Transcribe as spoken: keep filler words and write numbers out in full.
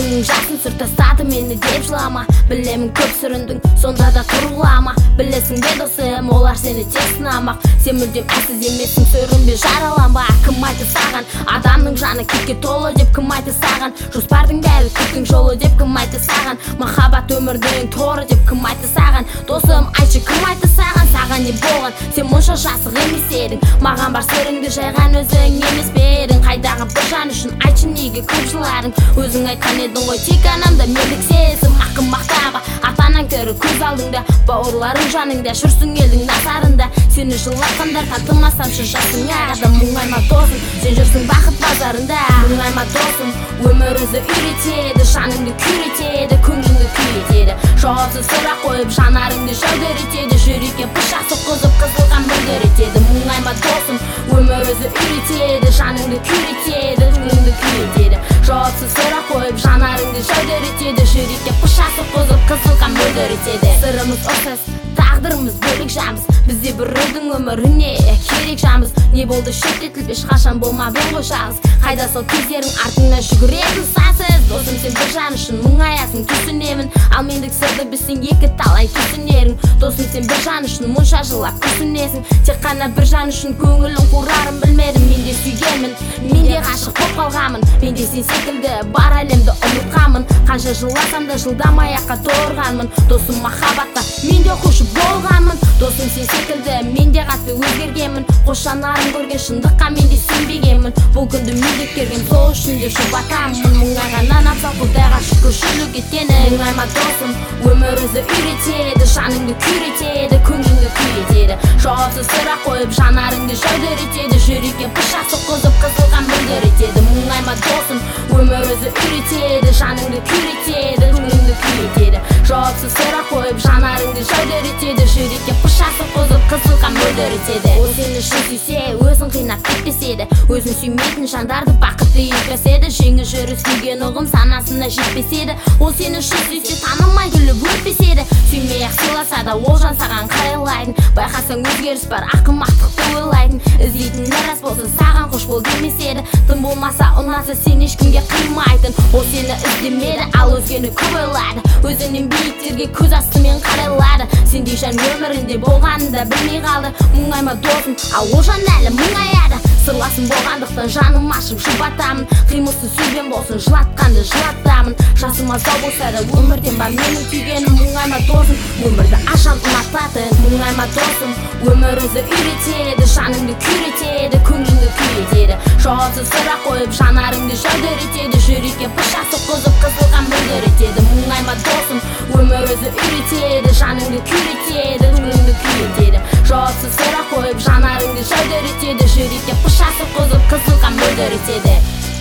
көзіңнің жасын сүр тастады мені деп жылама. Білемін көп сүріндің, сонда да тұрғылама. Білесің бе досым, олар сені тек сынамақ. Сен мүлдем әлсіз емессің, сүрінбе жараланба. Кім айтты саған, адамның жаны кекке толы деп кім айтты саған. Жоспардың бәрі күттің жолы деп кім айтты саған. Махаббат өмірдің торы деп кім айтты саған. Досым, айтшы, кім айтты саған, саған не болған? Сен мұнша жасық емес едің, маған бар сырыңды жайған өзің емес пе едің? Қайдағы бір жан үшін айтшы, неге көп жыладың? Өзің айтқан едің ғой, тек анамда мендік сезім. Ақым мақтаға ата-анаң тірі көз алдыңда, бауырларың жаныңда, жүрсің елдің назарында. Сені жылатқандар татымасамшы жасың ағада. Мұңайма досым, сен жүрсің бақыт базарында. Мұңайма досым, өмір өзі үйретеді, жаныңды күйретеді, көңіліңді күйретеді. Жауапсыз сұрақ қойып жанарыңды жәудіретеді, жүрекке пышақ соққызып қызылған білдіретеді. Мұңайма досым, өмір өзі үйретеді, жаныңды күйретеді, көңіліңді күйретеді. Жауапсыз сұрақ қойып жанарыңды жәудіретеді, жүрекке пышақ соққызып қызылған білдіретеді. Сырымыз ұқсас, тағдырымыз бөлек жанбыз, бізде бір рөлдің өміріне керек жанбыз. Не болды шеттетіліп ешқашан болмадың ғой жалғыз. Қайда сол кездерің артыңнан жүгіретін сансыз. Досым, сен бір жан үшін мұңаясың, түсінемін. Ал мендік сырды білсең екі талай түсінерің. Досым, сен бір жан үшін мұнша жылап күрсінесің. Тек қана бір жан үшін көңілің қурарын білмедім. Мен де сүйгенмін, мен де ғашық боп қалғанмын. Мен де сен секілді бар әлемді ұмытқанмын. Қанша жыласам да жылдамай аяққа тұрғанмын. Досым, махаббатқа мен де құлшып болғанмын. Досым, сен секілді мен де қатты өзгергенмін. Қос жанарың көрген шындыққа мен де сенбегенмін. Бұл күнді мен де көргем, сол үшін де жұбатамын. Мұңайғаннан абзал құдайға шүкіршілік еткені. Мұңайма досым, өмір өзі үйретеді, жаныңды күйретеді, көңіліңді күйретеді. Жауапсыз сұрақ қойып жанарыңды жәудіретеді, жүрекке пышақ соққызып қызылған білдіретеді. Мұңайма досым, өмір өзі үйретеді, жаныңды күйретеді, көңіліңді күйретеді. Жауапсыз сұрақ қойып жанарыңды жәудіретеді, жүрекке пышақ соққызып қызылған білдіретеді. Ол сені шын сүйсе, өзін қинап кетпеседі, өзін сүймейтін жандарды бақытты етпеседі. Жеңіл жүріс сүйген ұғым санасына жетпеседі. Ол сені шын сүйсе, танымай күліп өтпеседі. Сүймей-ақ сыйласа да ол жан саған қарайлайтын. Байқасаң өзгеріс бар, ақымақтықты ойлайтын. Іздейтін рас болса саған қош бол демеседі. Тым болмаса ұнаса сен ешкімге қимайтын. Ол сені іздемеді, ал өзгені көп ойлайды. Өзінен биіктерге көз астымен қарайлады. Сендей жан өмірінде болғанын да білмей қалды. Мұңайма досым, ал ол жан әлі мұңаяды. Сырласым болғандықтан жаным ашып жұбатамын. Қимылсыз сөзбен болсын жылатқанды жылатамын. Жасым аздау болса да өмірден бар менің түйгенім. Мұңайма досым, өмірді ашан ұнататын. Мұңайма досым, өмір өзі үйретеді, жаныңды күйретеді, көңіліңді күйретеді. Жауапсыз сұрақ қойып жанарыңды жәудіретеді, жүрекке пышақ соққызып қызылған білдіретеді. Мұңайма досым, өмір өзі үйретеді, жаныңды күйретеді, көңіліңді күйретеді. Жауапсыз сұрақ қойып жанарыңды жәудіретеді, жүрекке пышақ соққызып қызылған білдіретеді.